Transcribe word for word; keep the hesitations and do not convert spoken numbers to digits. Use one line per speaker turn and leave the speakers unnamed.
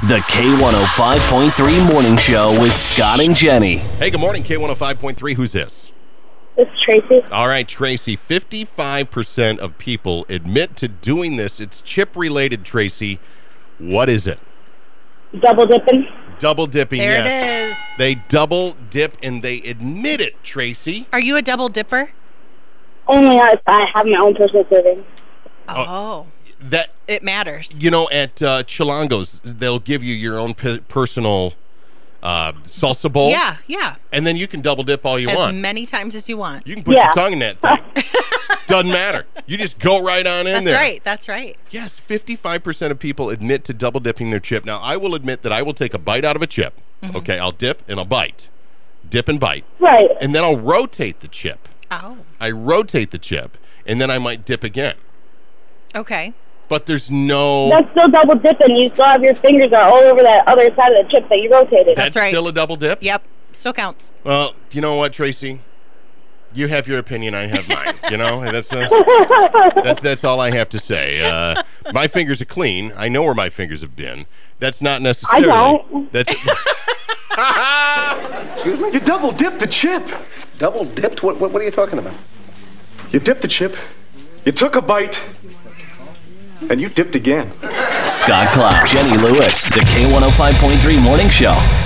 The K one oh five point three Morning Show with Scott and Jenny.
Hey, good morning, K one oh five point three. Who's this?
It's Tracy.
All right, Tracy. fifty-five percent of people admit to doing this. It's chip-related, Tracy. What is it?
Double dipping.
Double dipping,
There
yes.
it is.
They double dip and they admit it, Tracy.
Are you a double dipper?
Only if I have my own personal serving.
Oh.
That
It matters.
You know, at uh, Chilango's, they'll give you your own pe- personal uh, salsa bowl.
Yeah, yeah.
And then you can double dip all you
As
want.
many times as you want.
You can put
Yeah.
your tongue in that thing. Doesn't matter. You just go right on in
That's
there.
right. That's right.
Yes, fifty-five percent of people admit to double dipping their chip. Now, I will admit that I will take a bite out of a chip.
Mm-hmm.
Okay, I'll dip and I'll bite. Dip and bite.
Right.
And then I'll rotate the chip.
Oh.
I rotate the chip, and then I might dip again.
Okay.
But there's no...
That's still double dipping. You still have your fingers are all over that other side of the chip that you rotated.
That's
That's right.
still a double dip?
Yep. Still counts.
Well, you know what, Tracy? You have your opinion, I have mine. You know, and that's uh, that's that's all I have to say. Uh, my fingers are clean. I know where my fingers have been. That's not necessarily.
don't.
That's.
Excuse me? You double dipped the chip.
Double dipped? What, what, what are you talking about?
You dipped the chip, you took a bite, and you dipped again.
Scott Cloud, Jenny Lewis, the K one oh five point three Morning Show.